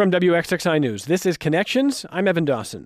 From WXXI News, this is Connections. I'm Evan Dawson.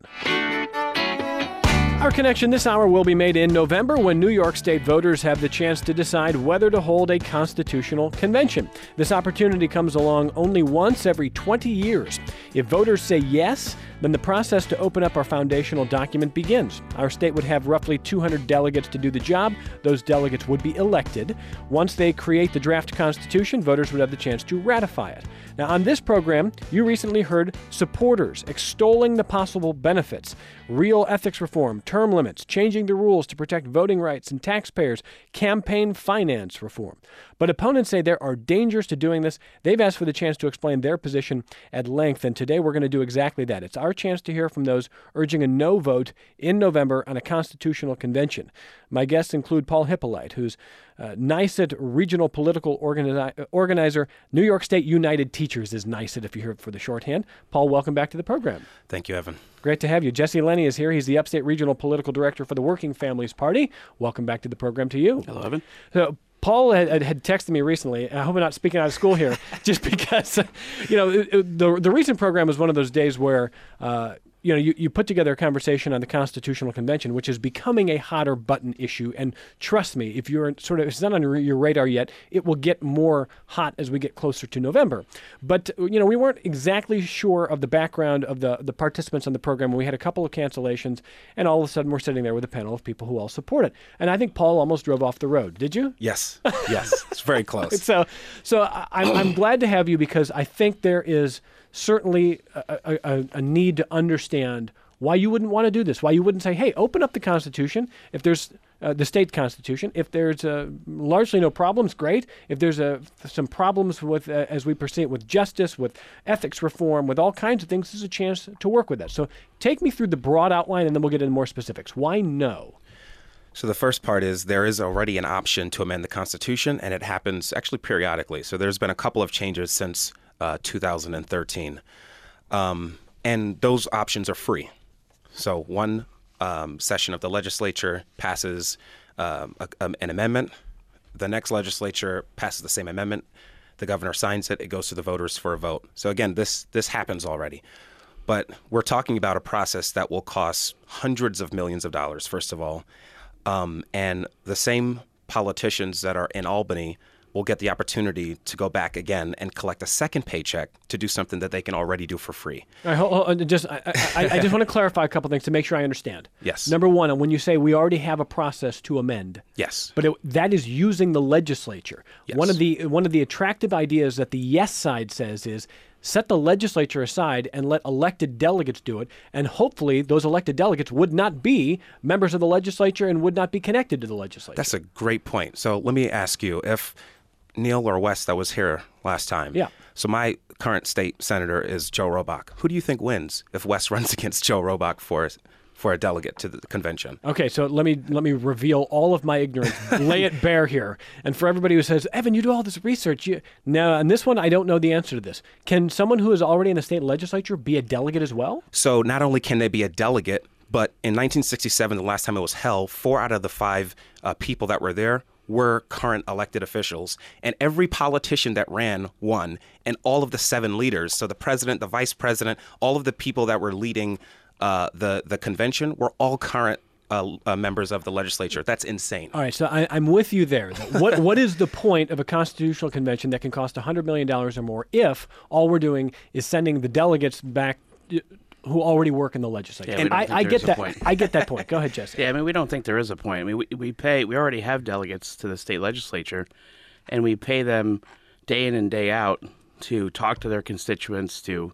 Our connection this hour will be made in November when New York State voters have the chance to decide whether to hold a constitutional convention. This opportunity comes along only once every 20 years. If voters say yes, then the process to open up our foundational document begins. Our state would have roughly 200 delegates to do the job. Those delegates would be elected. Once they create the draft constitution, voters would have the chance to ratify it. Now, on this program, you recently heard supporters extolling the possible benefits: real ethics reform, term limits, changing the rules to protect voting rights and taxpayers, campaign finance reform. But opponents say there are dangers to doing this. They've asked for the chance to explain their position at length, and today we're going to do exactly that. It's our chance to hear from those urging a no vote in November on a constitutional convention. My guests include Paul Hippolyte, who's NYSUT Regional Political Organizer. New York State United Teachers is NYSUT, if you hear it for the shorthand. Paul, welcome back to the program. Thank you, Evan. Great to have you. Jesse Lenny is here. He's the Upstate Regional Political Director for the Working Families Party. Welcome back to the program to you. Hello, Evan. So, Paul had texted me recently. I hope I'm not speaking out of school here, just because, the recent program was one of those days where, you put together a conversation on the Constitutional Convention, which is becoming a hotter button issue. And trust me, if it's not on your radar yet, it will get more hot as we get closer to November. But, we weren't exactly sure of the background of the participants on the program. We had a couple of cancellations, and all of a sudden we're sitting there with a panel of people who all support it. And I think Paul almost drove off the road. Did you? Yes. It's very close. So I'm glad to have you, because I think there is certainly a need to understand why you wouldn't want to do this, why you wouldn't say, hey, open up the Constitution. If there's the state Constitution, if there's largely no problems, great. If there's some problems with, as we perceive it, with justice, with ethics reform, with all kinds of things, this is a chance to work with that. So take me through the broad outline, and then we'll get into more specifics. Why no? So the first part is there is already an option to amend the Constitution, and it happens actually periodically. So there's been a couple of changes since 2013. And those options are free. So one session of the legislature passes an amendment. The next legislature passes the same amendment. The governor signs it. It goes to the voters for a vote. So again, this happens already. But we're talking about a process that will cost hundreds of millions of dollars, first of all. And the same politicians that are in Albany will get the opportunity to go back again and collect a second paycheck to do something that they can already do for free. All right, I just want to clarify a couple things to make sure I understand. Yes. Number one, when you say we already have a process to amend. Yes. But that is using the legislature. Yes. One of the attractive ideas that the yes side says is set the legislature aside and let elected delegates do it, and hopefully those elected delegates would not be members of the legislature and would not be connected to the legislature. That's a great point. So let me ask you, if Neil or Wes that was here last time. Yeah. So my current state senator is Joe Robach. Who do you think wins if Wes runs against Joe Robach for a delegate to the convention? Okay, so let me reveal all of my ignorance, lay it bare here. And for everybody who says, Evan, you do all this research. Now, on this one, I don't know the answer to this. Can someone who is already in the state legislature be a delegate as well? So not only can they be a delegate, but in 1967, the last time it was held, 4 out of the 5 people that were there were current elected officials, and every politician that ran won, and all of the 7 leaders, so the president, the vice president, all of the people that were leading the convention were all current members of the legislature. That's insane. All right, so I'm with you there. What is the point of a constitutional convention that can cost $100 million or more if all we're doing is sending the delegates back who already work in the legislature? Yeah, and I get that. I get that point. Go ahead, Jesse. Yeah, I mean, we don't think there is a point. I mean, we already have delegates to the state legislature, and we pay them day in and day out to talk to their constituents, to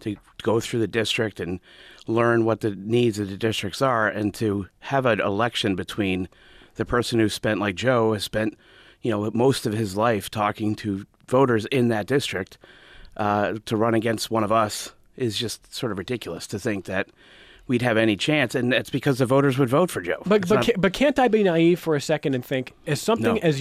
go through the district and learn what the needs of the districts are, and to have an election between the person who spent, like Joe, has spent, most of his life talking to voters in that district, to run against one of us is just sort of ridiculous to think that we'd have any chance, and that's because the voters would vote for Joe. But can't I be naive for a second and think, as something as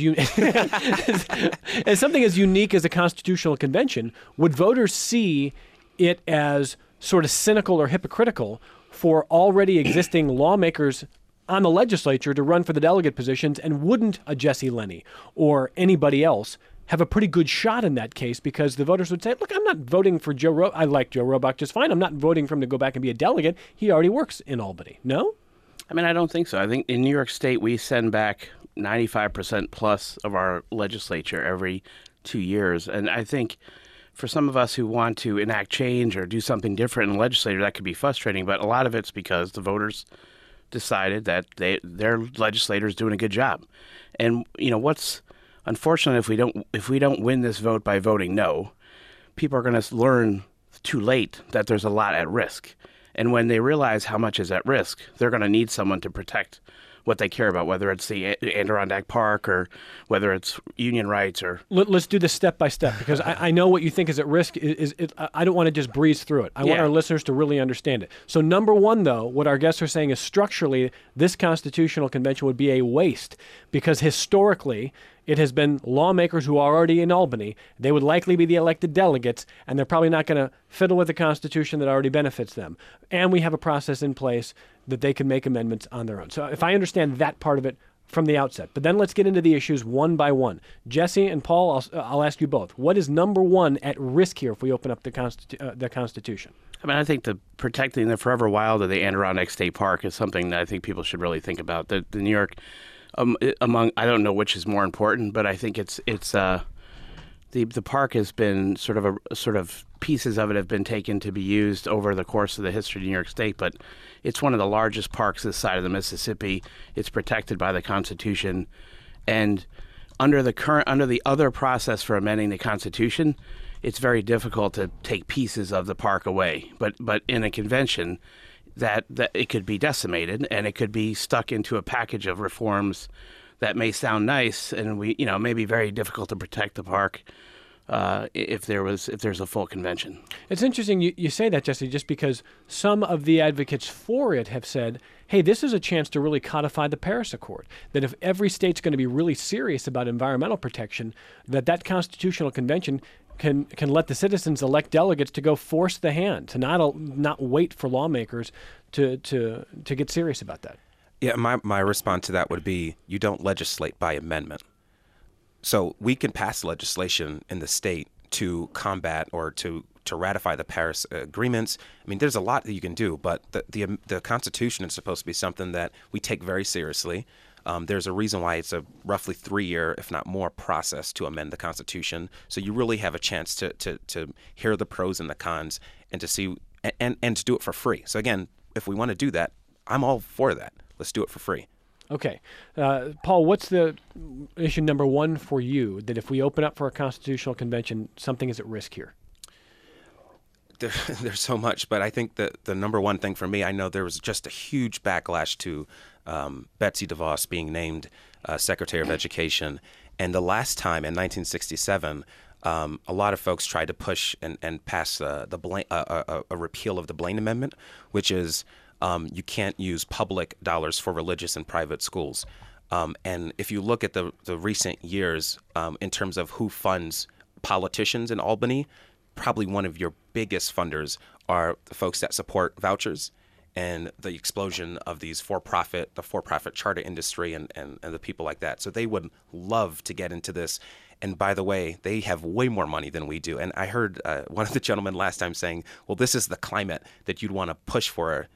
something as unique as a constitutional convention, would voters see it as sort of cynical or hypocritical for already existing lawmakers on the legislature to run for the delegate positions, and wouldn't a Jesse Lenny or anybody else have a pretty good shot in that case, because the voters would say, look, I'm not voting for Joe Robach. I like Joe Robach just fine. I'm not voting for him to go back and be a delegate. He already works in Albany. No? I mean, I don't think so. I think in New York State, we send back 95% plus of our legislature every 2 years. And I think for some of us who want to enact change or do something different in the legislature, that could be frustrating. But a lot of it's because the voters decided that their legislator is doing a good job. And, what's unfortunate, if we don't win this vote by voting no, people are going to learn too late that there's a lot at risk. And when they realize how much is at risk, they're going to need someone to protect what they care about, whether it's the Adirondack Park or whether it's union rights or... Let's do this step by step, because I know what you think is at risk. I don't want to just breeze through it. I want our listeners to really understand it. So number one, though, what our guests are saying is structurally, this constitutional convention would be a waste, because historically, it has been lawmakers who are already in Albany. They would likely be the elected delegates, and they're probably not going to fiddle with the Constitution that already benefits them. And we have a process in place that they can make amendments on their own. So if I understand that part of it from the outset. But then let's get into the issues one by one. Jesse and Paul, I'll ask you both. What is number one at risk here if we open up the Constitution? I mean, I think the protecting the forever wild of the Adirondack State Park is something that I think people should really think about. The New York... among, I don't know which is more important, but I think it's the park has been sort of pieces of it have been taken to be used over the course of the history of New York State, but it's one of the largest parks this side of the Mississippi. It's protected by the Constitution, and under the other process for amending the Constitution, it's very difficult to take pieces of the park away. But in a convention, that it could be decimated and it could be stuck into a package of reforms that may sound nice and may be very difficult to protect the park if there's a full convention. It's interesting you say that, Jesse, just because some of the advocates for it have said, hey, this is a chance to really codify the Paris Accord, that if every state's going to be really serious about environmental protection, that constitutional convention can let the citizens elect delegates to go force the hand, to not wait for lawmakers to get serious about that. Yeah, my response to that would be, you don't legislate by amendment. So we can pass legislation in the state to combat or to ratify the Paris agreements. I mean, there's a lot that you can do, but the Constitution is supposed to be something that we take very seriously. There's a reason why it's a roughly 3-year, if not more, process to amend the Constitution. So you really have a chance to hear the pros and the cons and to see and to do it for free. So again, if we want to do that, I'm all for that. Let's do it for free. Okay. Paul, what's the issue number one for you, that if we open up for a constitutional convention, something is at risk here? There's so much, but I think that the number one thing for me, I know there was just a huge backlash to Betsy DeVos being named Secretary of Education. And the last time, in 1967, a lot of folks tried to push and pass a repeal of the Blaine Amendment, which is you can't use public dollars for religious and private schools. And if you look at the recent years in terms of who funds politicians in Albany, probably one of your biggest funders are the folks that support vouchers and the explosion of the for-profit charter industry and the people like that. So they would love to get into this. And by the way, they have way more money than we do. And I heard one of the gentlemen last time saying, well, this is the climate that you'd want to push for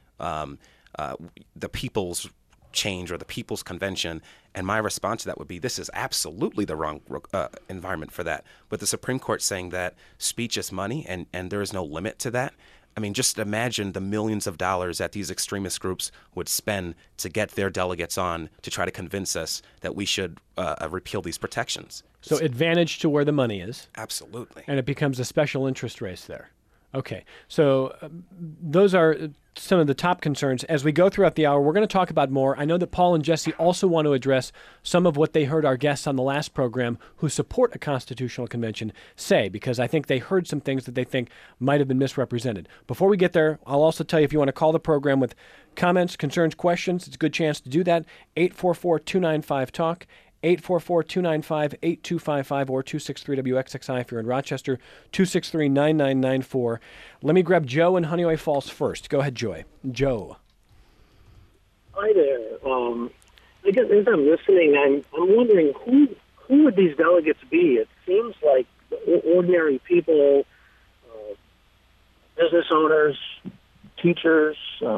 the people's change or the people's convention. And my response to that would be, this is absolutely the wrong environment for that. But the Supreme Court saying that speech is money and there is no limit to that. I mean, just imagine the millions of dollars that these extremist groups would spend to get their delegates on to try to convince us that we should repeal these protections. So advantage to where the money is. Absolutely. And it becomes a special interest race there. Okay, so those are some of the top concerns. As we go throughout the hour, we're going to talk about more. I know that Paul and Jesse also want to address some of what they heard our guests on the last program who support a constitutional convention say, because I think they heard some things that they think might have been misrepresented. Before we get there, I'll also tell you, if you want to call the program with comments, concerns, questions, it's a good chance to do that. 844-295-TALK. 844-295-8255 or 263-WXXI if you're in Rochester, 263-9994. Let me grab Joe in Honeoye Falls first. Go ahead, Joe. Hi there. I guess as I'm listening, I'm wondering who who would these delegates be? It seems like ordinary people, business owners, teachers,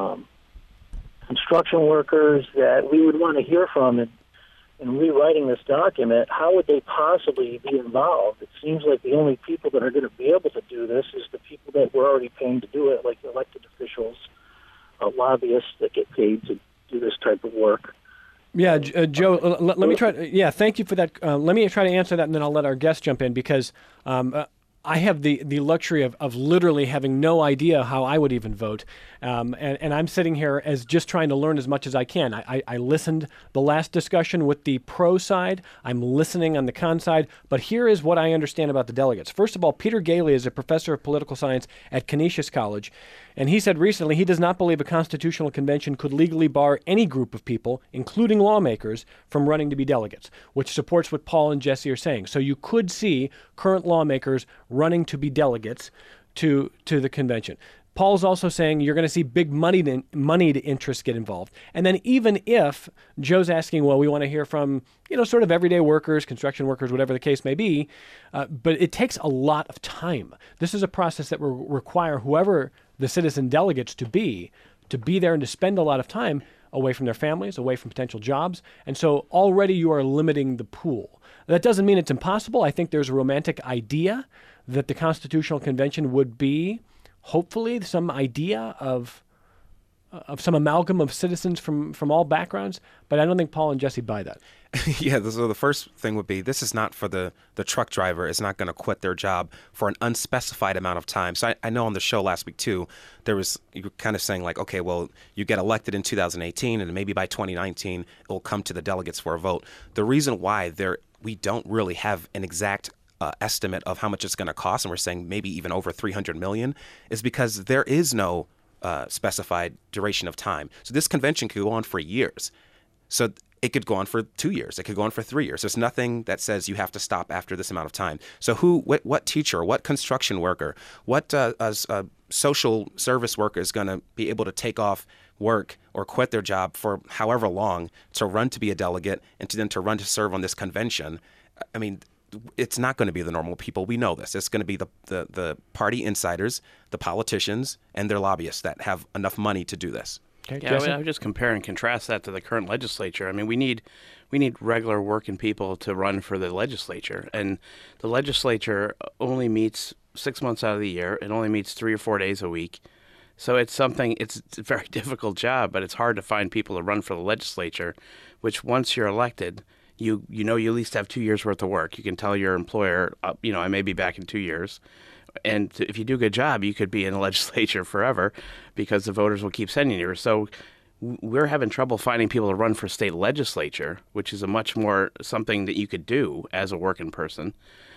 construction workers that we would want to hear from in rewriting this document. How would they possibly be involved? It seems like the only people that are going to be able to do this is the people that we're already paying to do it, like elected officials, lobbyists that get paid to do this type of work. Yeah, Joe, let me try. Yeah, thank you for that. Let me try to answer that, and then I'll let our guest jump in, because I have the luxury of literally having no idea how I would even vote. And I'm sitting here as just trying to learn as much as I can. I listened the last discussion with the pro side. I'm listening on the con side. But here is what I understand about the delegates. First of all, Peter Galey is a professor of political science at Canisius College. And he said recently he does not believe a constitutional convention could legally bar any group of people, including lawmakers, from running to be delegates, which supports what Paul and Jesse are saying. So you could see current lawmakers running to be delegates to the convention. Paul's also saying you're going to see big moneyed interests get involved. And then even if Joe's asking, well, we want to hear from, sort of everyday workers, construction workers, whatever the case may be, but it takes a lot of time. This is a process that will require whoever the citizen delegates to be there and to spend a lot of time away from their families, away from potential jobs. And so already you are limiting the pool. That doesn't mean it's impossible. I think there's a romantic idea that the Constitutional Convention would be, hopefully, some idea of some amalgam of citizens from all backgrounds, but I don't think Paul and Jesse buy that. Yeah, so the first thing would be, this is not for the truck driver is not going to quit their job for an unspecified amount of time. So I know on the show last week, too, you were kind of saying like, okay, well, you get elected in 2018, and maybe by 2019, it will come to the delegates for a vote. The reason why we don't really have an exact estimate of how much it's going to cost, and we're saying maybe even over $300 million, is because there is no specified duration of time. So this convention could go on for years. So it could go on for 2 years. It could go on for 3 years. There's nothing that says you have to stop after this amount of time. So what teacher, what construction worker, what social service worker is going to be able to take off work or quit their job for however long to run to be a delegate and then to run to serve on this convention? I mean, it's not going to be the normal people. We know this. It's going to be the party insiders, the politicians, and their lobbyists that have enough money to do this. Okay, yeah, I would just compare and contrast that to the current legislature. I mean, we need regular working people to run for the legislature, and the legislature only meets 6 months out of the year. It only meets 3 or 4 days a week. So it's a very difficult job, but it's hard to find people to run for the legislature, which once you're elected, you at least have 2 years worth of work. You can tell your employer, I may be back in 2 years. And if you do a good job, you could be in the legislature forever because the voters will keep sending you. So we're having trouble finding people to run for state legislature, which is a much more something that you could do as a working person.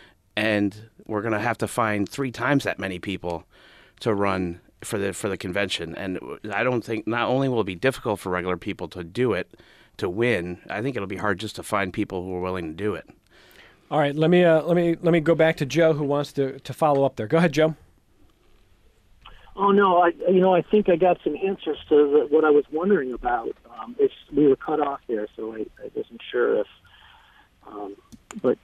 And we're going to have to find 3 times that many people to run for the convention. And I don't think not only will it be difficult for regular people to do it, to win, I think it'll be hard just to find people who are willing to do it. All right, let me go back to Joe, who wants to follow up there. Go ahead, Joe. Oh no, I think I got some answers to what I was wondering about. We were cut off there, so I wasn't sure if. But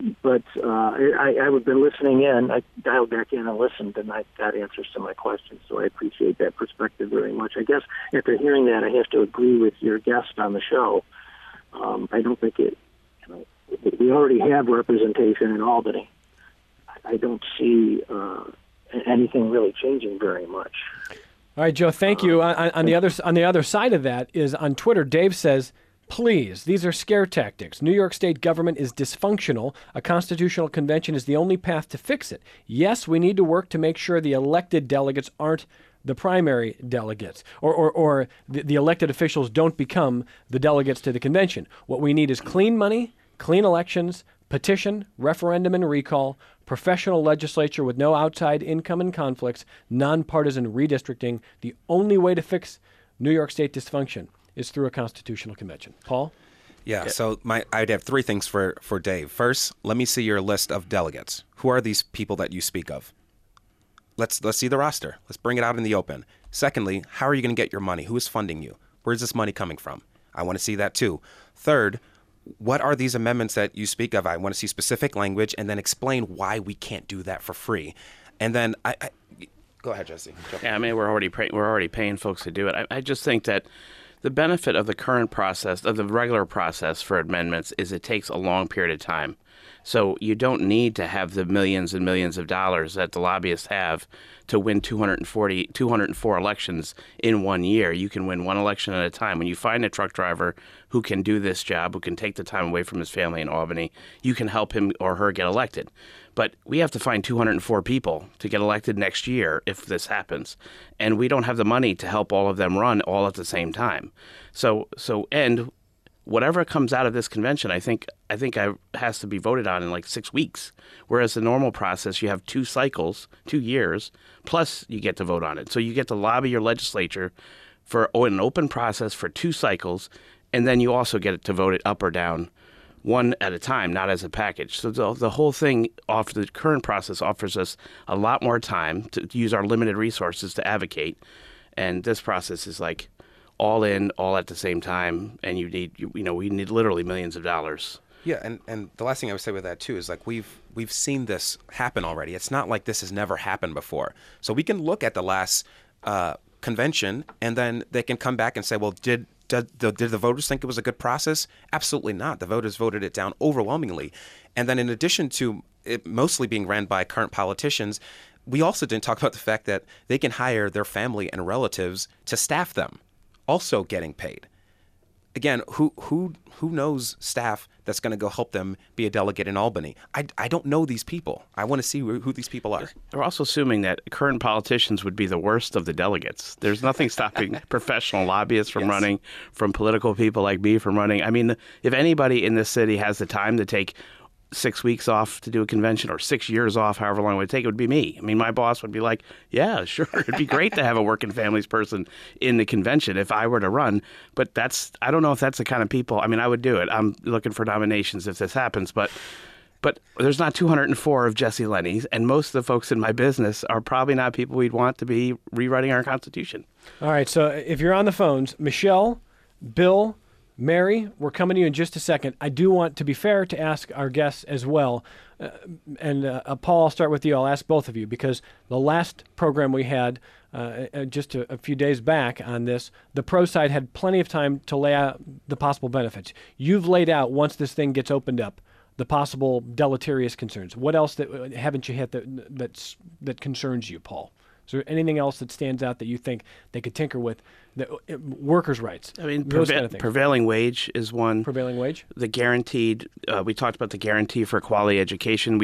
I've been listening in. I dialed back in and listened, and I got answers to my questions. So I appreciate that perspective very much. I guess after hearing that, I have to agree with your guest on the show. I don't think it. We already have representation in Albany. I don't see anything really changing very much. All right, Joe, thank you. On the other side of that is on Twitter, Dave says, please, these are scare tactics. New York State government is dysfunctional. A constitutional convention is the only path to fix it. Yes, we need to work to make sure the elected delegates aren't the primary delegates, or the elected officials don't become the delegates to the convention. What we need is clean money, clean elections, petition, referendum and recall, professional legislature with no outside income and conflicts, nonpartisan redistricting. The only way to fix New York State dysfunction is through a constitutional convention. Paul? Yeah, so I'd have 3 things for Dave. First, let me see your list of delegates. Who are these people that you speak of? Let's see the roster. Let's bring it out in the open. Secondly, how are you going to get your money? Who is funding you? Where's this money coming from? I want to see that too. Third, what are these amendments that you speak of? I want to see specific language, and then explain why we can't do that for free. And then I go ahead, Jesse. Yeah, I mean, we're already paying folks to do it. I just think that the benefit of the current process, of the regular process for amendments, is it takes a long period of time. So you don't need to have the millions and millions of dollars that the lobbyists have to win 204 elections in 1 year. You can win one election at a time. When you find a truck driver who can do this job, who can take the time away from his family in Albany, you can help him or her get elected. But we have to find 204 people to get elected next year if this happens. And we don't have the money to help all of them run all at the same time. And whatever comes out of this convention, I think has to be voted on in like 6 weeks. Whereas the normal process, you have 2 cycles, 2 years, plus you get to vote on it. So you get to lobby your legislature for an open process for 2 cycles, and then you also get to vote it up or down one at a time, not as a package. So the whole thing, the current process offers us a lot more time to use our limited resources to advocate. And this process is like all in, all at the same time, and we need literally millions of dollars. Yeah, and the last thing I would say with that too is like we've seen this happen already. It's not like this has never happened before. So we can look at the last convention, and then they can come back and say, well, did the voters think it was a good process? Absolutely not. The voters voted it down overwhelmingly. And then in addition to it mostly being ran by current politicians, we also didn't talk about the fact that they can hire their family and relatives to staff them, also getting paid. Again, who knows staff that's going to go help them be a delegate in Albany? I don't know these people. I want to see who these people are. We're also assuming that current politicians would be the worst of the delegates. There's nothing stopping professional lobbyists from running, from political people like me from running. I mean, if anybody in this city has the time to take 6 weeks off to do a convention, or 6 years off, however long it would take, it would be me. I mean, my boss would be like, yeah, sure, it'd be great to have a working families person in the convention if I were to run. But I don't know if that's the kind of people. I mean, I would do it. I'm looking for nominations if this happens, but there's not 204 of Jesse Lenny's, and most of the folks in my business are probably not people we'd want to be rewriting our Constitution. All right, so if you're on the phones, Michelle, Bill, Mary, we're coming to you in just a second. I do want, to be fair, to ask our guests as well. Paul, I'll start with you. I'll ask both of you, because the last program we had just a few days back on this, the pro side had plenty of time to lay out the possible benefits. You've laid out, once this thing gets opened up, the possible deleterious concerns. What else haven't you hit that concerns you, Paul? Is there anything else that stands out that you think they could tinker with? Workers' rights. I mean, prevailing wage is one. Prevailing wage? The guaranteed, we talked about the guarantee for quality education.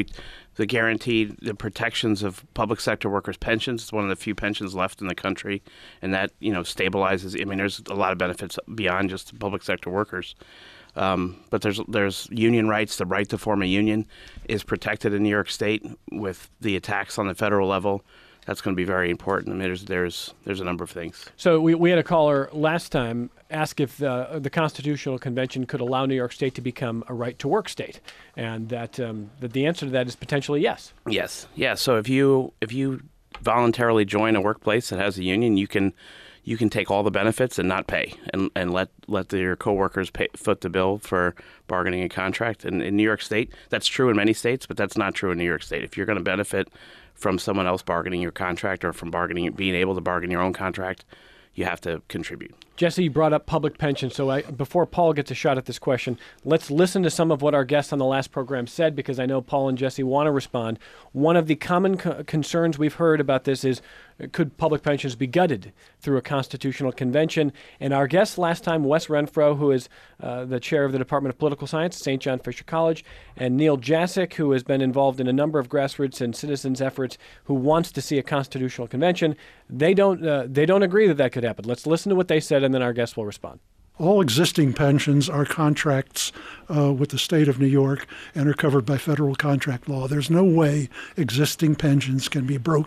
The protections of public sector workers' pensions. It's one of the few pensions left in the country, and that, stabilizes. I mean, there's a lot of benefits beyond just public sector workers. But there's union rights. The right to form a union is protected in New York State with the attacks on the federal level. That's going to be very important. I mean, there's a number of things. So we had a caller last time ask if the Constitutional Convention could allow New York State to become a right-to-work state, and that the answer to that is potentially yes. Yes. Yeah. So if you voluntarily join a workplace that has a union, you can take all the benefits and not pay, and let your coworkers foot the bill for bargaining a contract. And in New York State, that's true in many states, but that's not true in New York State. If you're going to benefit from someone else bargaining your contract, or from being able to bargain your own contract, you have to contribute. Jesse, you brought up public pensions, so before Paul gets a shot at this question, let's listen to some of what our guests on the last program said, because I know Paul and Jesse want to respond. One of the common concerns we've heard about this is, could public pensions be gutted through a constitutional convention? And our guest last time, Wes Renfro, who is the chair of the Department of Political Science at St. John Fisher College, and Neil Jasek, who has been involved in a number of grassroots and citizens efforts, who wants to see a constitutional convention, they don't agree that could happen. Let's listen to what they said, and then our guest will respond. All existing pensions are contracts with the state of New York and are covered by federal contract law. There's no way existing pensions can be broken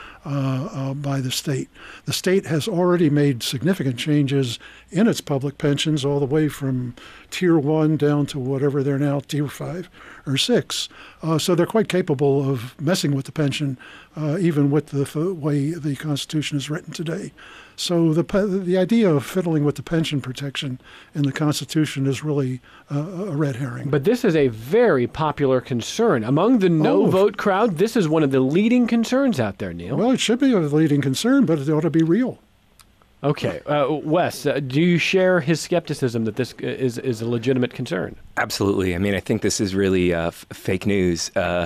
by the state. The state has already made significant changes in its public pensions, all the way from Tier 1 down to whatever they're now, Tier 5 or 6. So they're quite capable of messing with the pension, even with the way the Constitution is written today. So the idea of fiddling with the pension protection in the Constitution is really a red herring. But this is a very popular concern. Among the no-vote crowd, this is one of the leading concerns out there, Neil. Well, it should be a leading concern, but it ought to be real. Okay. Wes, do you share his skepticism that this is a legitimate concern? Absolutely. I mean, I think this is really fake news.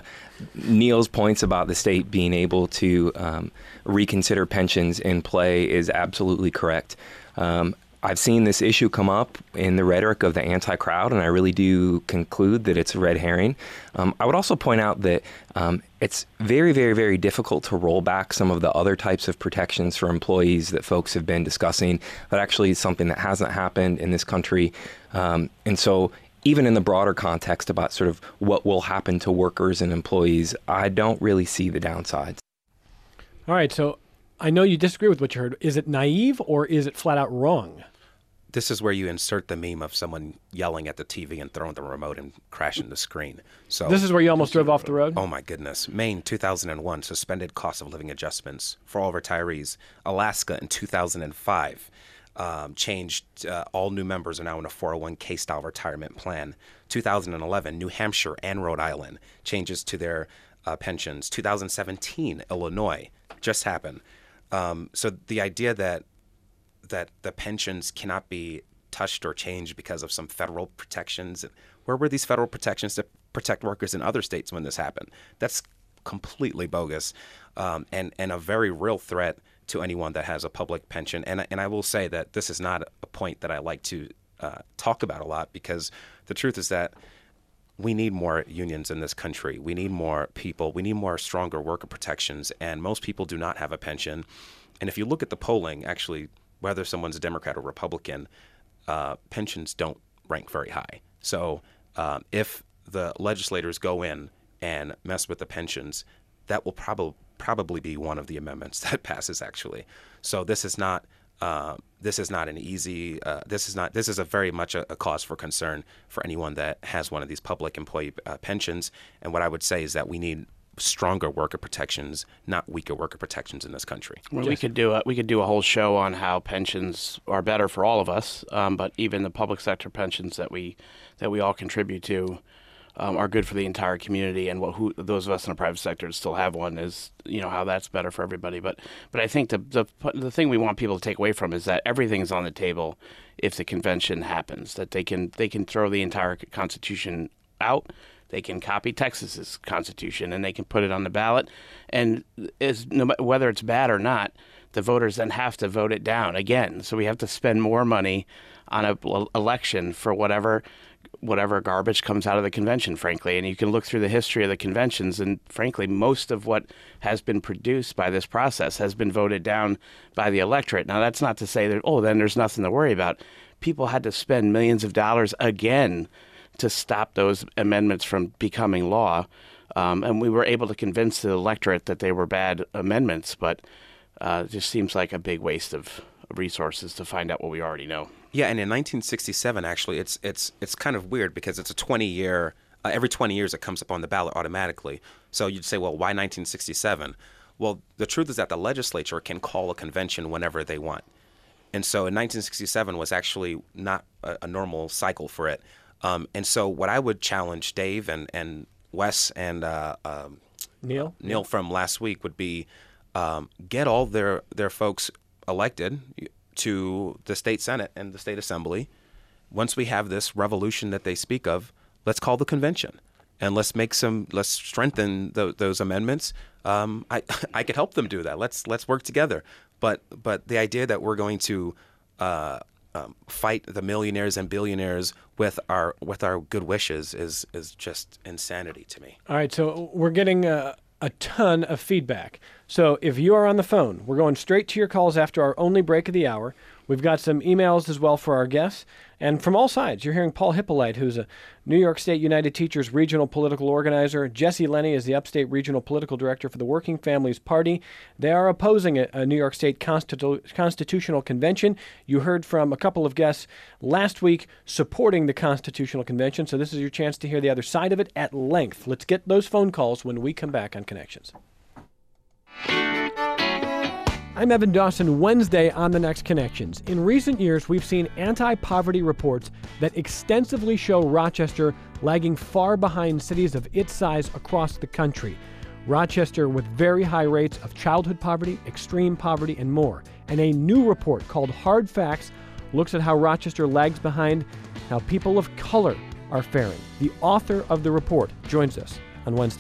Neil's points about the state being able to reconsider pensions in play is absolutely correct. I've seen this issue come up in the rhetoric of the anti-crowd, and I really do conclude that it's a red herring. I would also point out that it's very, very, very difficult to roll back some of the other types of protections for employees that folks have been discussing. That actually is something that hasn't happened in this country. And so even in the broader context about sort of what will happen to workers and employees, I don't really see the downsides. All right, so I know you disagree with what you heard. Is it naive or is it flat out wrong? This is where you insert the meme of someone yelling at the TV and throwing the remote and crashing the screen. So This is where you almost drove off the road? Oh my goodness. Maine, 2001, suspended cost of living adjustments for all retirees. Alaska in 2005 changed, all new members are now in a 401k style retirement plan. 2011, New Hampshire and Rhode Island changes to their pensions. 2017, Illinois just happened. So the idea that the pensions cannot be touched or changed because of some federal protections. Where were these federal protections to protect workers in other states when this happened? That's completely bogus, and a very real threat to anyone that has a public pension. And I will say that this is not a point that I like to talk about a lot, because the truth is that we need more unions in this country. We need more people. We need more stronger worker protections. And most people do not have a pension. And if you look at the polling, actually, whether someone's a Democrat or Republican, pensions don't rank very high. So if the legislators go in and mess with the pensions, that will probably be one of the amendments that passes, actually. So this is not an easy. This is a very much a cause for concern for anyone that has one of these public employee pensions. And what I would say is that we need stronger worker protections, not weaker worker protections in this country. Well, we could do a whole show on how pensions are better for all of us, but even the public sector pensions that we all contribute to are good for the entire community. And those of us in the private sector that still have one is, how that's better for everybody. But I think the thing we want people to take away from is that everything is on the table if the convention happens. That they can throw the entire Constitution out. They can copy Texas's Constitution and they can put it on the ballot. And whether it's bad or not, the voters then have to vote it down again. So we have to spend more money on an election for whatever garbage comes out of the convention, frankly. And you can look through the history of the conventions, and frankly, most of what has been produced by this process has been voted down by the electorate. Now, that's not to say that, then there's nothing to worry about. People had to spend millions of dollars again to stop those amendments from becoming law. And we were able to convince the electorate that they were bad amendments, but it just seems like a big waste of resources to find out what we already know. Yeah, and in 1967, actually, it's kind of weird because it's a 20-year, every 20 years it comes up on the ballot automatically. So you'd say, well, why 1967? Well, the truth is that the legislature can call a convention whenever they want. And so in 1967 was actually not a normal cycle for it. And so what I would challenge Dave and Wes and Neil from last week would be get all their folks elected to the state Senate and the state Assembly. Once we have this revolution that they speak of, let's call the convention and let's strengthen those amendments. I could help them do that. Let's work together. But the idea that we're going to fight the millionaires and billionaires with our good wishes is just insanity to me. All right, so we're getting a ton of feedback. So if you are on the phone, we're going straight to your calls after our only break of the hour. We've got some emails as well for our guests. And from all sides, you're hearing Paul Hippolyte, who's a New York State United Teachers regional political organizer. Jesse Lenny is the upstate regional political director for the Working Families Party. They are opposing a New York State constitutional convention. You heard from a couple of guests last week supporting the constitutional convention, so this is your chance to hear the other side of it at length. Let's get those phone calls when we come back on Connections. I'm Evan Dawson. Wednesday on The Next Connections. In recent years, we've seen anti-poverty reports that extensively show Rochester lagging far behind cities of its size across the country. Rochester with very high rates of childhood poverty, extreme poverty, and more. And a new report called Hard Facts looks at how Rochester lags behind, how people of color are faring. The author of the report joins us on Wednesday.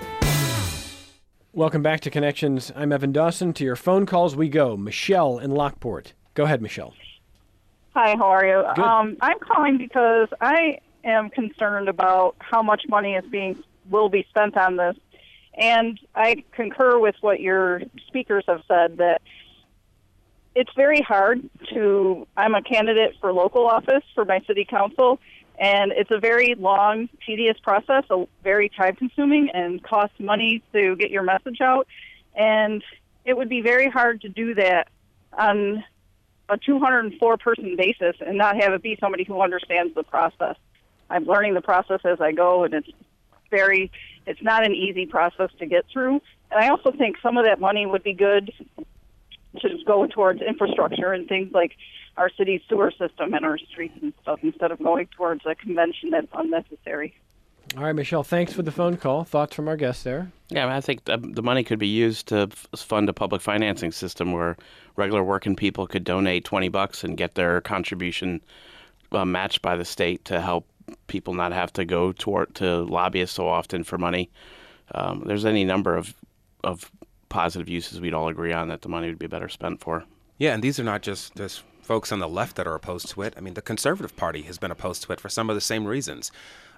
Welcome back to Connections. I'm Evan Dawson. To your phone calls we go. Michelle in Lockport. Go ahead, Michelle. Hi, how are you? Good. I'm calling because I am concerned about how much money will be spent on this. And I concur with what your speakers have said, that it's very hard I'm a candidate for local office for my city council, and it's a very long, tedious process, very time-consuming, and costs money to get your message out. And it would be very hard to do that on a 204-person basis and not have it be somebody who understands the process. I'm learning the process as I go, and it's not an easy process to get through. And I also think some of that money would be good to go towards infrastructure and things like our city's sewer system and our streets and stuff, instead of going towards a convention that's unnecessary. All right, Michelle, thanks for the phone call. Thoughts from our guests there? Yeah, I think the money could be used to fund a public financing system where regular working people could donate $20 and get their contribution matched by the state to help people not have to go to lobbyists so often for money. There's any number of positive uses we'd all agree on that the money would be better spent for. Yeah, and these are not just folks on the left that are opposed to it. I mean, the Conservative Party has been opposed to it for some of the same reasons.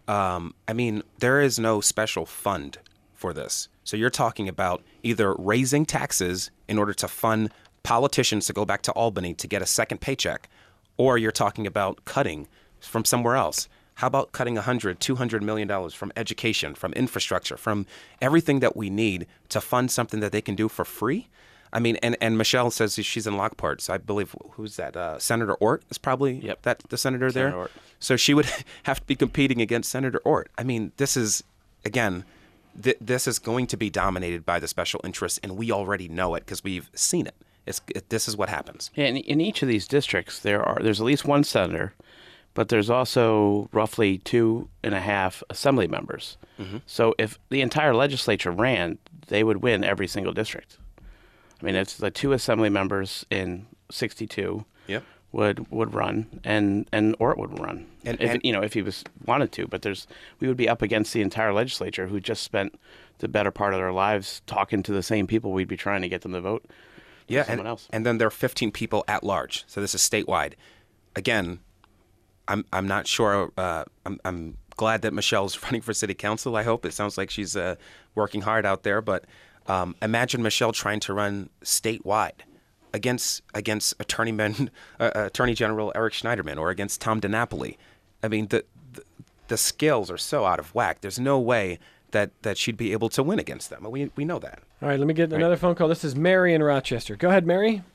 There is no special fund for this. So you're talking about either raising taxes in order to fund politicians to go back to Albany to get a second paycheck, or you're talking about cutting from somewhere else. How about cutting $200 million from education, from infrastructure, from everything that we need to fund something that they can do for free? I mean, and Michelle says she's in Lockport, so I believe, who's that? Senator Ort is probably the senator there. Senator Ort. So she would have to be competing against Senator Ort. I mean, this is, again, this is going to be dominated by the special interests, and we already know it because we've seen it. This is what happens. Yeah, in each of these districts, there's at least one senator, but there's also roughly 2.5 assembly members. Mm-hmm. So if the entire legislature ran, they would win every single district. I mean, it's the 2 assembly members in 62 would run, and Ort would run, if he wanted to. But we would be up against the entire legislature, who just spent the better part of their lives talking to the same people we'd be trying to get them to vote. Yeah, someone else. And then there are 15 people at large. So this is statewide. Again, I'm not sure. I'm glad that Michelle's running for city council. I hope. It sounds like she's working hard out there, but. Imagine Michelle trying to run statewide against Attorney General Eric Schneiderman or against Tom DiNapoli. I mean, the scales are so out of whack. There's no way that she'd be able to win against them. We know that. All right, let me get another phone call. This is Mary in Rochester. Go ahead, Mary.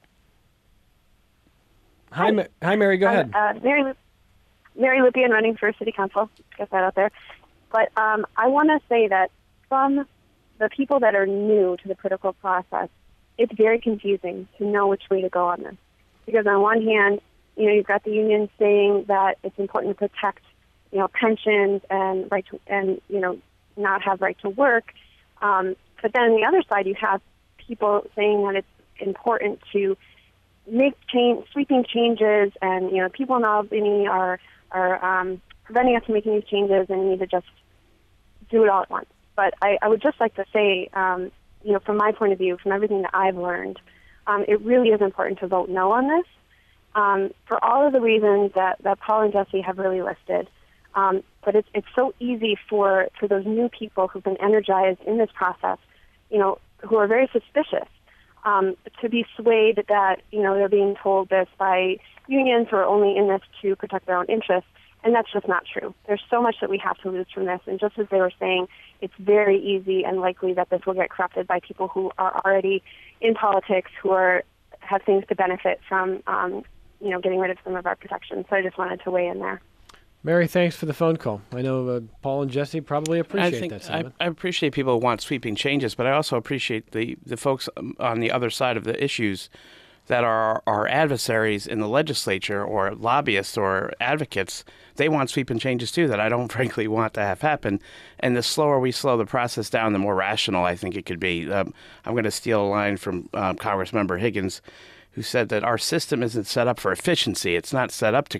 Hi, Mary. Go ahead. Mary Lupien, running for city council. Get that out there. But I want to say that from the people that are new to the political process, it's very confusing to know which way to go on this. Because on one hand, you've got the union saying that it's important to protect, pensions and not have right to work. But then on the other side, you have people saying that it's important to make sweeping changes, and people in Albany are preventing us from making these changes, and we need to just do it all at once. But I would just like to say, from my point of view, from everything that I've learned, it really is important to vote no on this for all of the reasons that Paul and Jesse have really listed. But it's so easy for those new people who've been energized in this process, who are very suspicious, to be swayed that, they're being told this by unions who are only in this to protect their own interests. And that's just not true. There's so much that we have to lose from this. And just as they were saying, it's very easy and likely that this will get corrupted by people who are already in politics, who have things to benefit from, getting rid of some of our protections. So I just wanted to weigh in there. Mary, thanks for the phone call. I know Paul and Jesse probably appreciate that sentiment. I appreciate people who want sweeping changes, but I also appreciate the folks on the other side of the issues that are our adversaries in the legislature or lobbyists or advocates. They want sweeping changes too that I don't frankly want to have happen. And the slower we slow the process down, the more rational I think it could be. I'm going to steal a line from Congressmember Higgins, who said that our system isn't set up for efficiency. It's not set up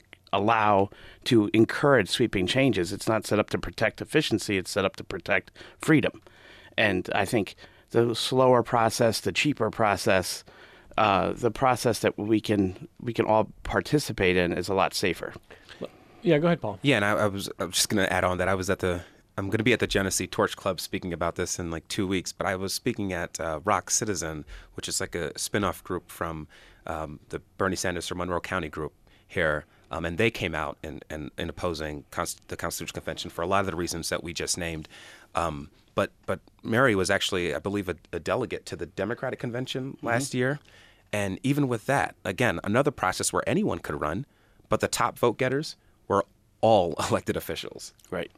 to encourage sweeping changes. It's not set up to protect efficiency. It's set up to protect freedom. And I think the slower process, the cheaper process, the process that we can all participate in is a lot safer. Yeah, go ahead, Paul. Yeah, and I was just going to add on that I'm going to be at the Genesee Torch Club speaking about this in like 2 weeks, but I was speaking at Rock Citizen, which is like a spin-off group from the Bernie Sanders or Monroe County group here, and they came out in opposing the Constitutional Convention for a lot of the reasons that we just named. But Mary was actually, I believe, a delegate to the Democratic Convention last year. And even with that, again, another process where anyone could run, but the top vote getters were all elected officials. Right.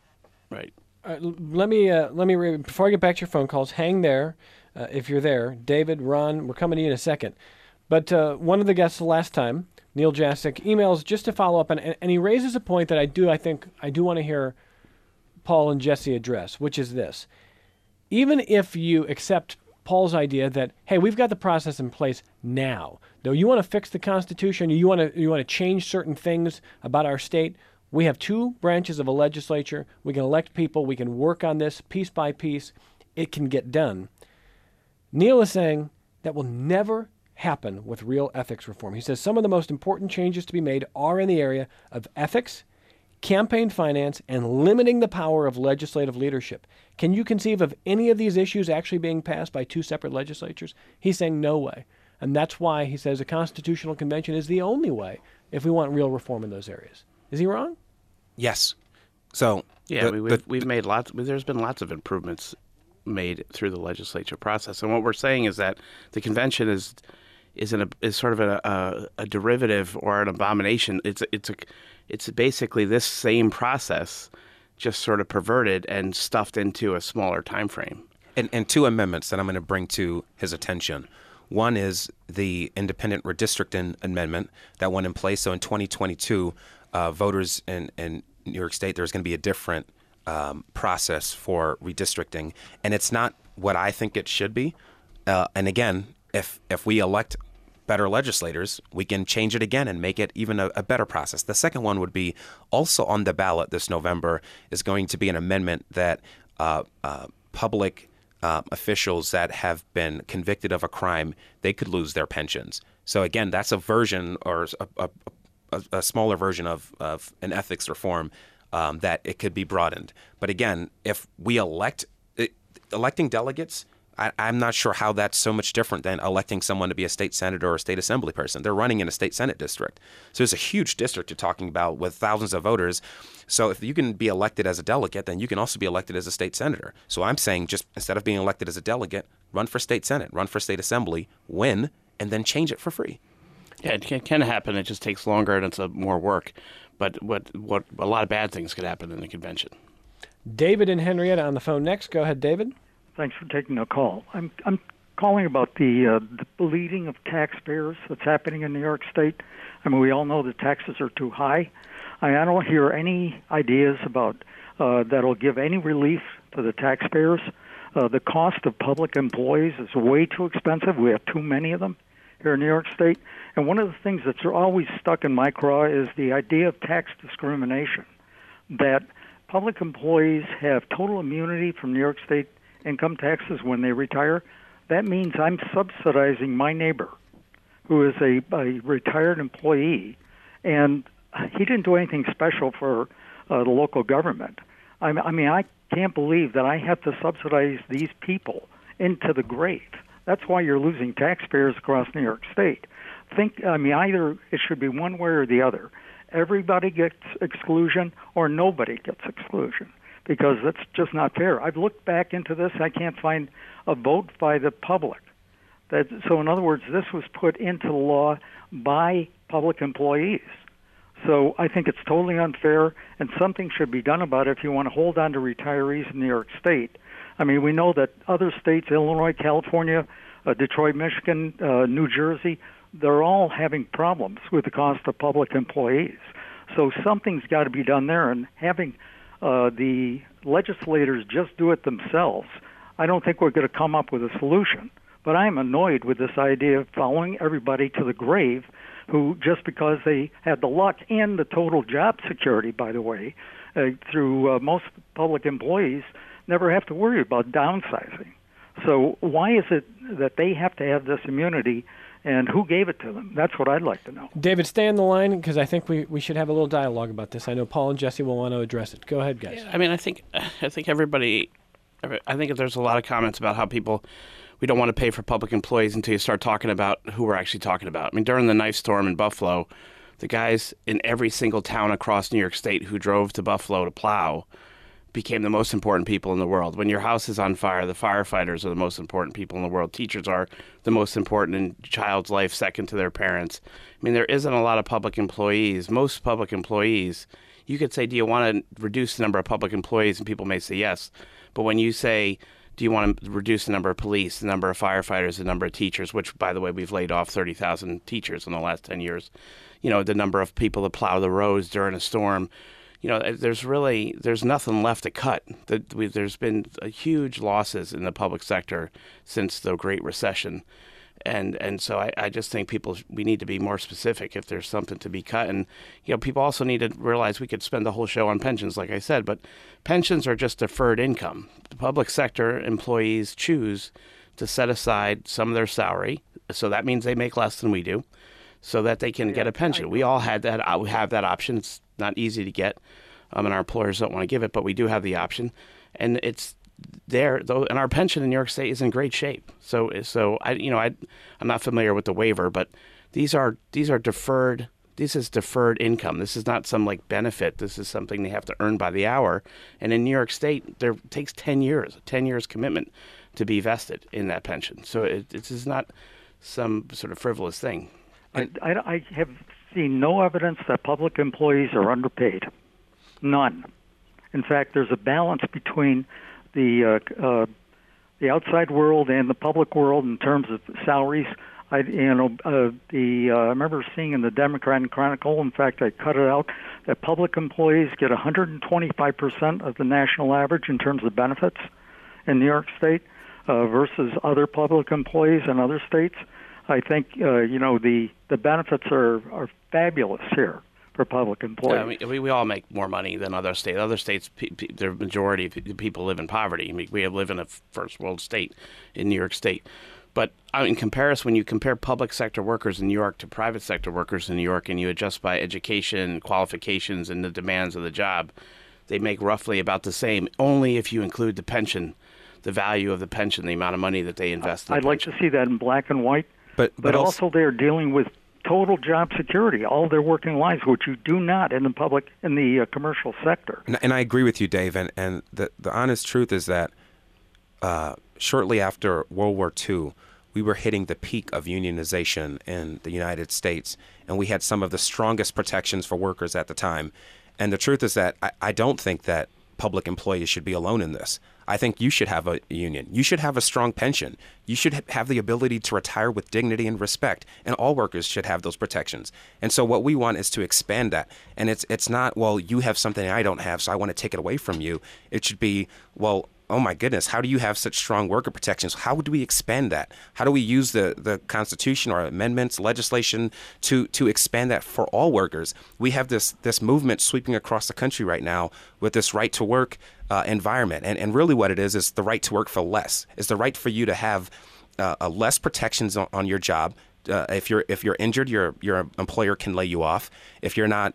Let me before I get back to your phone calls, hang there if you're there. David, Ron, we're coming to you in a second. But one of the guests the last time, Neil Jasek, emails just to follow up, and he raises a point that I do want to hear Paul and Jesse address, which is this. Even if you accept Paul's idea that, hey, we've got the process in place now. Though you want to fix the Constitution, you want to change certain things about our state, we have two branches of a legislature. We can elect people. We can work on this piece by piece. It can get done. Neil is saying that will never happen with real ethics reform. He says some of the most important changes to be made are in the area of ethics, campaign finance, and limiting the power of legislative leadership. Can you conceive of any of these issues actually being passed by two separate legislatures? He's saying no way. And that's why he says a constitutional convention is the only way if we want real reform in those areas. Is he wrong? Yes. So yeah, we've made lots. There's been lots of improvements made through the legislature process, and what we're saying is that the convention is sort of a derivative or an abomination. It's basically this same process, just sort of perverted and stuffed into a smaller time frame. And two amendments that I'm going to bring to his attention. One is the independent redistricting amendment that went in place. So in 2022, voters in New York State, there's going to be a different process for redistricting. And it's not what I think it should be. And again, if we elect better legislators, we can change it again and make it even a better process. The second one would be also on the ballot this November is going to be an amendment that public officials that have been convicted of a crime, they could lose their pensions. So again, that's a version or a smaller version of an ethics reform that it could be broadened. But again, if we electing delegates, I'm not sure how that's so much different than electing someone to be a state senator or a state assembly person. They're running in a state senate district. So it's a huge district you're talking about with thousands of voters. So if you can be elected as a delegate, then you can also be elected as a state senator. So I'm saying just instead of being elected as a delegate, run for state senate, run for state assembly, win, and then change it for free. Yeah, it can happen. It just takes longer and it's more work. But what a lot of bad things could happen in the convention. David and Henrietta on the phone next. Go ahead, David. Thanks for taking the call. I'm calling about the bleeding of taxpayers that's happening in New York State. I mean, we all know the taxes are too high. I don't hear any ideas about that'll give any relief to the taxpayers. The cost of public employees is way too expensive. We have too many of them here in New York State. And one of the things that's always stuck in my craw is the idea of tax discrimination, that public employees have total immunity from New York State income taxes when they retire. That means I'm subsidizing my neighbor who is a retired employee, and he didn't do anything special for the local government. I mean, I can't believe that I have to subsidize these people into the grave. That's why you're losing taxpayers across New York State. Either it should be one way or the other. Everybody gets exclusion or nobody gets exclusion, because that's just not fair. I've looked back into this. I can't find a vote by the public. So in other words, this was put into law by public employees. So I think it's totally unfair, and something should be done about it if you want to hold on to retirees in New York State. I mean, we know that other states, Illinois, California, Detroit, Michigan, New Jersey, they're all having problems with the cost of public employees. So something's got to be done there, and having the legislators just do it themselves, I don't think we're going to come up with a solution. But I'm annoyed with this idea of following everybody to the grave who, just because they had the luck and the total job security, by the way, through most public employees, never have to worry about downsizing. So why is it that they have to have this immunity, and who gave it to them? That's what I'd like to know. David, stay on the line, because I think we should have a little dialogue about this. I know Paul and Jesse will want to address it. Go ahead, guys. Yeah, I mean, I think everybody, I think there's a lot of comments about how we don't want to pay for public employees until you start talking about who we're actually talking about. I mean, during the knife storm in Buffalo, the guys in every single town across New York State who drove to Buffalo to plow became the most important people in the world. When your house is on fire, the firefighters are the most important people in the world. Teachers are the most important in a child's life, second to their parents. I mean, there isn't a lot of public employees. Most public employees, you could say, do you want to reduce the number of public employees? And people may say yes. But when you say, do you want to reduce the number of police, the number of firefighters, the number of teachers, which, by the way, we've laid off 30,000 teachers in the last 10 years, the number of people that plow the roads during a storm, there's nothing left to cut. There's been huge losses in the public sector since the Great Recession. And so I just think we need to be more specific if there's something to be cut. And, people also need to realize we could spend the whole show on pensions, like I said, but pensions are just deferred income. The public sector employees choose to set aside some of their salary, so that means they make less than we do, so that they can get a pension. We all have that option. It's not easy to get, and our employers don't want to give it, but we do have the option. And it's there, though, and our pension in New York State is in great shape. So I'm not familiar with the waiver, but these are deferred. This is deferred income. This is not some benefit. This is something they have to earn by the hour. And in New York State, it takes 10 years, a 10 years commitment to be vested in that pension. So this is not some sort of frivolous thing. I have seen no evidence that public employees are underpaid. None. In fact, there's a balance between the outside world and the public world in terms of salaries. I remember seeing in the Democrat Chronicle, in fact, I cut it out, that public employees get 125% of the national average in terms of benefits in New York State versus other public employees in other states. I think, the benefits are fabulous here for public employees. Yeah, we all make more money than other states. Other states, the majority of people live in poverty. I mean, we live in a first world state in New York State. But in comparison, when you compare public sector workers in New York to private sector workers in New York, and you adjust by education, qualifications, and the demands of the job, they make roughly about the same, only if you include the pension, the value of the pension, the amount of money that they invest in the pension. I'd like to see that in black and white. But also they're dealing with total job security all their working lives, which you do not in the commercial sector. And I agree with you, Dave. And the honest truth is that shortly after World War II, we were hitting the peak of unionization in the United States, and we had some of the strongest protections for workers at the time. And the truth is that I don't think that public employees should be alone in this. I think you should have a union. You should have a strong pension. You should have the ability to retire with dignity and respect, and all workers should have those protections. And so what we want is to expand that. And it's not, well, you have something I don't have, so I want to take it away from you. It should be, well, oh my goodness, how do you have such strong worker protections? How do we expand that? How do we use the Constitution or amendments, legislation to expand that for all workers? We have this movement sweeping across the country right now with this right to work environment. And really what it is the right to work for less. It's the right for you to have less protections on your job. If you're injured, your employer can lay you off. If you're not,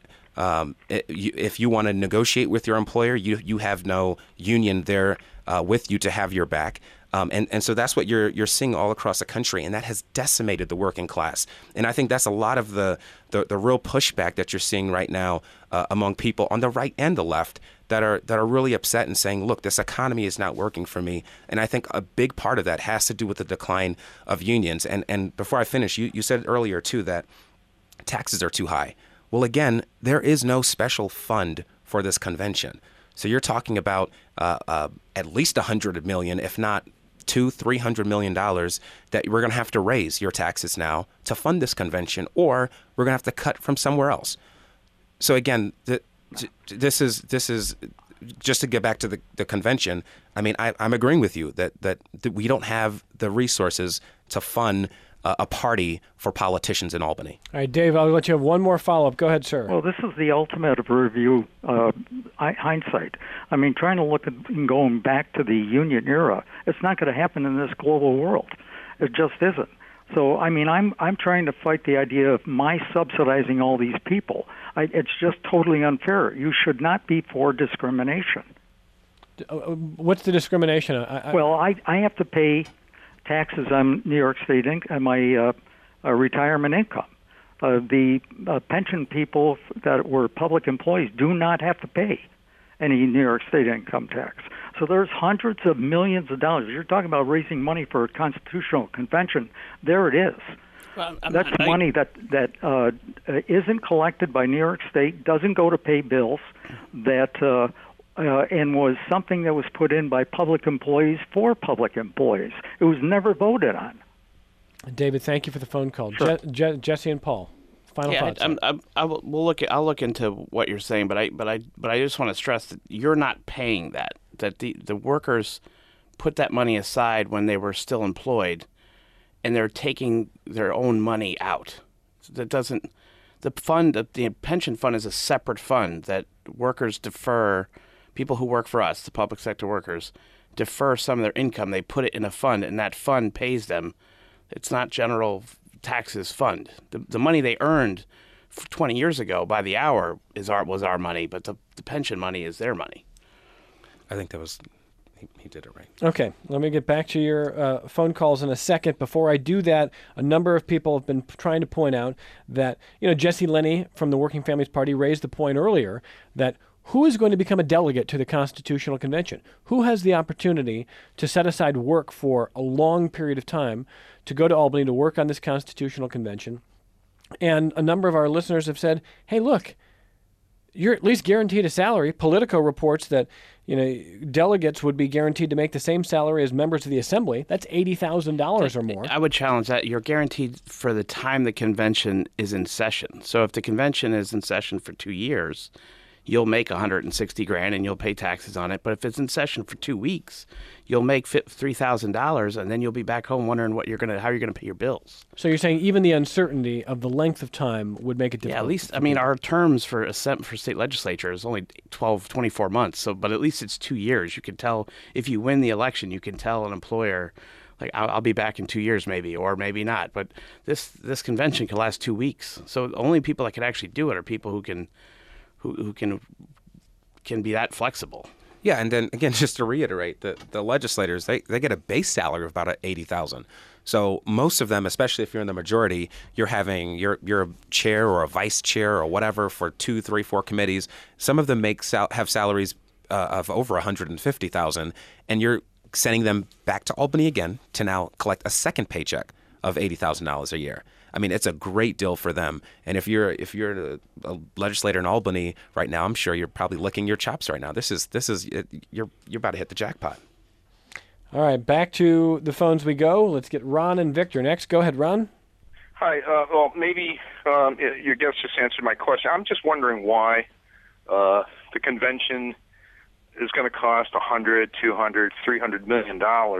if you want to negotiate with your employer, you have no union there with you to have your back. And so that's what you're seeing all across the country, and that has decimated the working class. And I think that's a lot of the real pushback that you're seeing right now among people on the right and the left that are really upset and saying, look, this economy is not working for me. And I think a big part of that has to do with the decline of unions. And before I finish, you said earlier, too, that taxes are too high. Well, again, there is no special fund for this convention. So you're talking about at least $100 million, if not $200-300 million that we're going to have to raise your taxes now to fund this convention, or we're going to have to cut from somewhere else. So again, this is just to get back to the convention. I mean, I'm agreeing with you that we don't have the resources to fund a party for politicians in Albany. All right, Dave, I'll let you have one more follow-up. Go ahead, sir. Well, this is the ultimate of review hindsight. I mean, trying to look at and going back to the union era, it's not going to happen in this global world. It just isn't. So, I mean, I'm trying to fight the idea of my subsidizing all these people. It's just totally unfair. You should not be for discrimination. What's the discrimination? Well, I have to pay taxes on New York State my retirement income. The pension people that were public employees do not have to pay any New York State income tax. So there's hundreds of millions of dollars. You're talking about raising money for a constitutional convention. There it is. Well, that's money that isn't collected by New York State, doesn't go to pay bills, that and was something that was put in by public employees for public employees. It was never voted on. David, thank you for the phone call. Sure. Jesse and Paul, final thoughts. I'll look into what you're saying, but I just want to stress that you're not paying that. That the workers put that money aside when they were still employed, and they're taking their own money out. That doesn't. The pension fund is a separate fund that workers defer. People who work for us, the public sector workers, defer some of their income. They put it in a fund, and that fund pays them. It's not general taxes fund. The money they earned 20 years ago by the hour was our money, but the pension money is their money. I think that was he did it right. Okay, let me get back to your phone calls in a second. Before I do that, a number of people have been trying to point out that, Jesse Lenny from the Working Families Party raised the point earlier that who is going to become a delegate to the Constitutional Convention? Who has the opportunity to set aside work for a long period of time to go to Albany to work on this Constitutional Convention? And a number of our listeners have said, hey, look, you're at least guaranteed a salary. Politico reports that delegates would be guaranteed to make the same salary as members of the Assembly. That's $80,000 or more. I would challenge that. You're guaranteed for the time the convention is in session. So if the convention is in session for 2 years, you'll make $160,000 and you'll pay taxes on it. But if it's in session for 2 weeks, you'll make $3,000 and then you'll be back home wondering how you're going to pay your bills. So you're saying even the uncertainty of the length of time would make it difficult? Yeah, at least, our terms for state legislature is only 24 months. So, but at least it's 2 years. You can tell if you win the election, you can tell an employer, like, I'll be back in 2 years maybe, or maybe not. But this convention can last 2 weeks. So the only people that can actually do it are people who can be that flexible. Yeah, and then again, just to reiterate, the legislators they get a base salary of about $80,000. So most of them, especially if you're in the majority, you're a chair or a vice chair or whatever for 2, 3, 4 committees. Some of them have salaries of over $150,000, and you're sending them back to Albany again to now collect a second paycheck of $80,000 a year. I mean, it's a great deal for them. And if you're a legislator in Albany right now, I'm sure you're probably licking your chops right now. This is you're about to hit the jackpot. All right, back to the phones we go. Let's get Ron and Victor next. Go ahead, Ron. Hi. Well, maybe your guest just answered my question. I'm just wondering why the convention is going to cost $100, $200, $300 million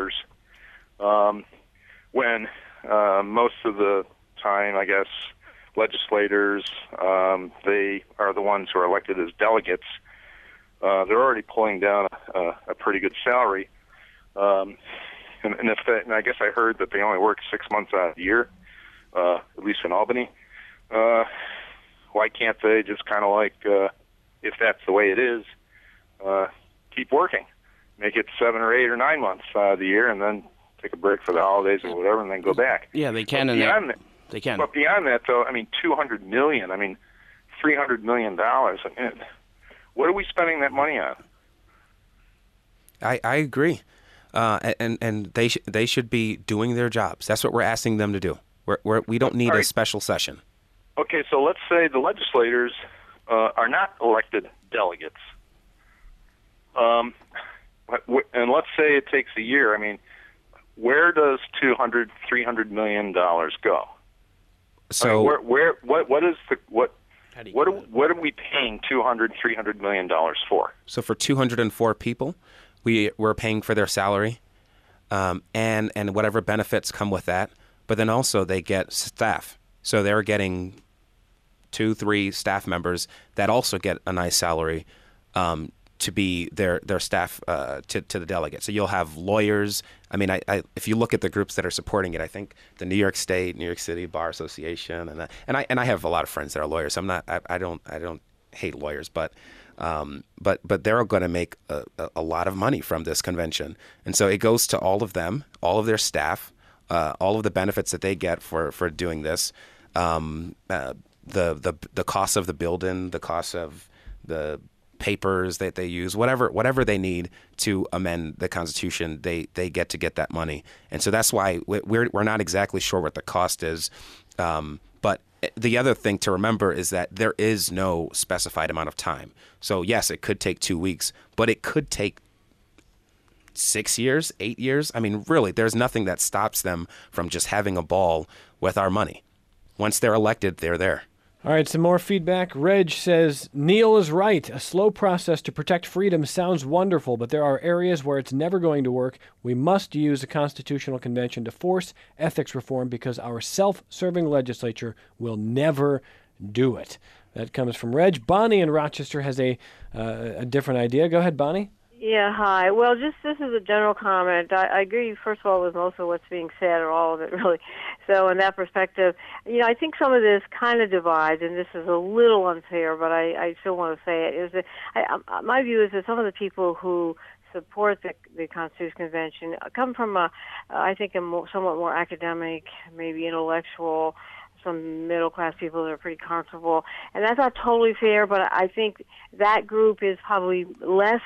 when most of the time, I guess, legislators, they are the ones who are elected as delegates. They're already pulling down a pretty good salary. And I guess I heard that they only work 6 months out of the year, at least in Albany. Why can't they just kind of like, if that's the way it is, keep working? make it 7 or 8 or 9 months out of the year, and then take a break for the holidays or whatever, and then go back. Yeah, they can. They can. But beyond that, though, I mean, $200 million. I mean, $300 million. I mean, what are we spending that money on? I agree, and they should be doing their jobs. That's what we're asking them to do. We don't need a special session. Okay, so let's say the legislators are not elected delegates, and let's say it takes a year. I mean, where does $300 million go? So I mean, what are we paying $300 million for? So for 204 people, we're paying for their salary, and whatever benefits come with that. But then also they get staff, so they're getting 2-3 staff members that also get a nice salary to be their staff to the delegates. So you'll have lawyers. I mean, if you look at the groups that are supporting it, I think the New York State, New York City Bar Association, and I have a lot of friends that are lawyers. So I don't hate lawyers, but they're going to make a lot of money from this convention, and so it goes to all of them, all of their staff, all of the benefits that they get for doing this, the cost of the building, the cost of the papers that they use, whatever they need to amend the Constitution, they get that money, and so that's why we're not exactly sure what the cost is. But the other thing to remember is that there is no specified amount of time. So yes, it could take 2 weeks, but it could take 6 years, 8 years. I mean, really, there's nothing that stops them from just having a ball with our money. Once they're elected, they're there. All right, some more feedback. Reg says, Neil is right. A slow process to protect freedom sounds wonderful, but there are areas where it's never going to work. We must use a constitutional convention to force ethics reform because our self-serving legislature will never do it. That comes from Reg. Bonnie in Rochester has a different idea. Go ahead, Bonnie. Yeah, hi. Well, this is a general comment. I agree, first of all, with most of what's being said, or all of it, really. So in that perspective, I think some of this kind of divides, and this is a little unfair, but I still want to say it, is that my view is that some of the people who support the Constitutional Convention come from, I think, a somewhat more academic, maybe intellectual, some middle-class people that are pretty comfortable. And that's not totally fair, but I think that group is probably less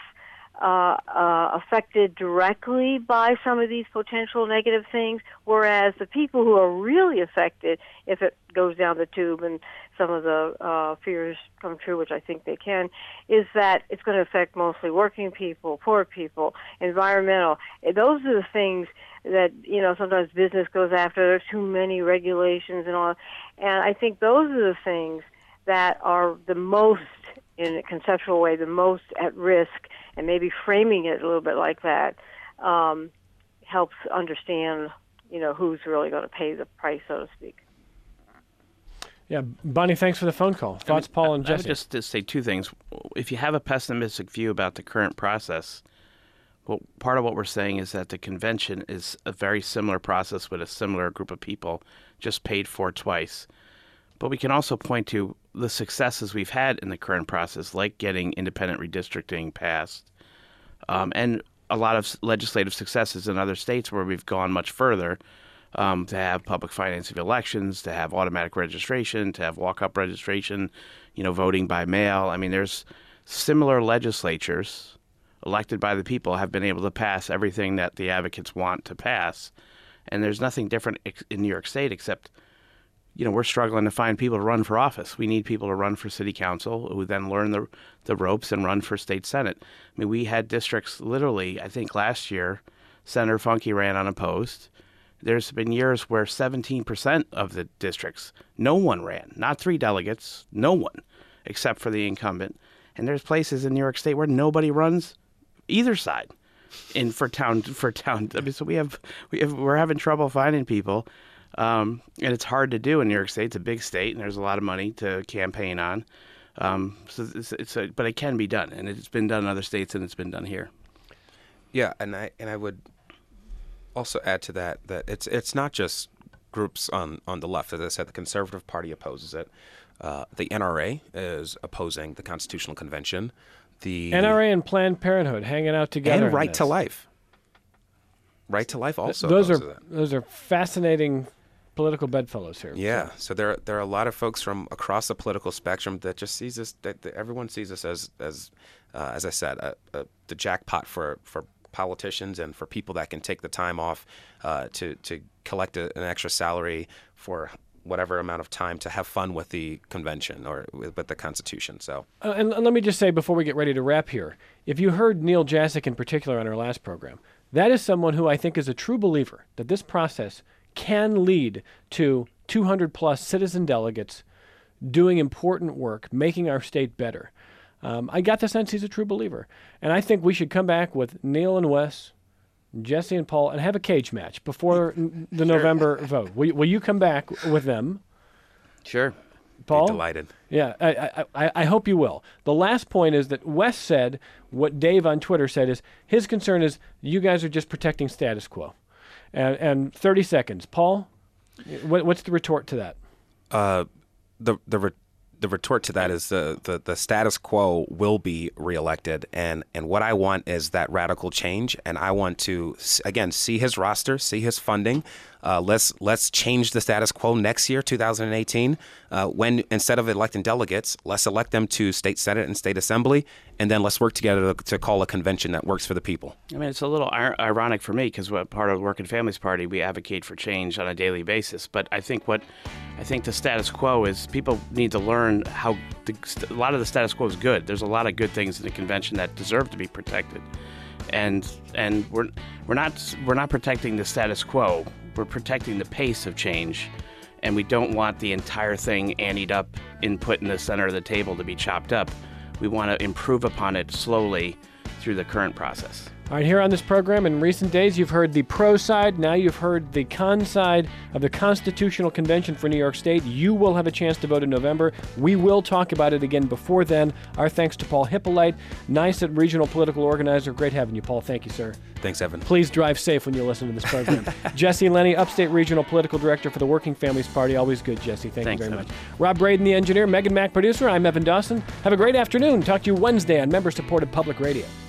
affected directly by some of these potential negative things, whereas the people who are really affected, if it goes down the tube and some of the fears come true, which I think they can, is that it's going to affect mostly working people, poor people, environmental. Those are the things that, sometimes business goes after. There's too many regulations and all. And I think those are the things that are the most, in a conceptual way, the most at risk, and maybe framing it a little bit like that helps understand, who's really going to pay the price, so to speak. Yeah, Bonnie, thanks for the phone call. Thoughts, Paul and Jesse? I would just to say two things. If you have a pessimistic view about the current process, well, part of what we're saying is that the convention is a very similar process with a similar group of people, just paid for twice. But we can also point to the successes we've had in the current process, like getting independent redistricting passed, and a lot of legislative successes in other states where we've gone much further, to have public financing of elections, to have automatic registration, to have walk-up registration, voting by mail. I mean, there's similar legislatures elected by the people have been able to pass everything that the advocates want to pass. And there's nothing different in New York State except we're struggling to find people to run for office. We need people to run for city council who then learn the ropes and run for state senate. I mean, we had districts literally, I think last year, Senator Funke ran unopposed. There's been years where 17% of the districts, no one ran, not 3 delegates, no one, except for the incumbent. And there's places in New York State where nobody runs either side for town. I mean, so we're having trouble finding people. And it's hard to do in New York State. It's a big state, and there's a lot of money to campaign on. But it can be done, and it's been done in other states, and it's been done here. Yeah, and I would also add to that it's not just groups on the left. As I said, the Conservative Party opposes it. The NRA is opposing the Constitutional Convention. the NRA and Planned Parenthood hanging out together. And Right to Life. Right to Life also. Those are fascinating political bedfellows here. Yeah. So there are a lot of folks from across the political spectrum that just sees us. That everyone sees us as I said, the jackpot for politicians and for people that can take the time off to collect an extra salary for whatever amount of time to have fun with the convention or with the Constitution. So, and let me just say before we get ready to wrap here, if you heard Neil Jasek in particular on our last program, that is someone who I think is a true believer that this process can lead to 200 plus citizen delegates doing important work, making our state better. I got the sense he's a true believer. And I think we should come back with Neil and Wes, Jesse and Paul, and have a cage match before the November vote. Will you come back with them? Sure. Paul? Be delighted. Yeah, I hope you will. The last point is that Wes said, what Dave on Twitter said is, his concern is you guys are just protecting status quo. And 30 seconds. Paul, what's the retort to that? The retort to that is the status quo will be reelected, and what I want is that radical change, and I want to again see his roster, see his funding. Let's change the status quo next year, 2018. When instead of electing delegates, let's elect them to state senate and state assembly, and then let's work together to call a convention that works for the people. I mean, it's a little ironic for me because we're part of the Working Families Party. We advocate for change on a daily basis, but I think the status quo is people need to learn how a lot of the status quo is good. There's a lot of good things in the convention that deserve to be protected, and we're not protecting the status quo. We're protecting the pace of change, and we don't want the entire thing anteed up and put in the center of the table to be chopped up. We want to improve upon it slowly through the current process. All right, here on this program, in recent days, you've heard the pro side. Now you've heard the con side of the Constitutional Convention for New York State. You will have a chance to vote in November. We will talk about it again before then. Our thanks to Paul Hippolyte, NYSUT regional political organizer. Great having you, Paul. Thank you, sir. Thanks, Evan. Please drive safe when you listen to this program. Jesse Lenny, upstate regional political director for the Working Families Party. Always good, Jesse. Thanks you very much. Rob Braden, the engineer. Megan Mack, producer. I'm Evan Dawson. Have a great afternoon. Talk to you Wednesday on member-supported public radio.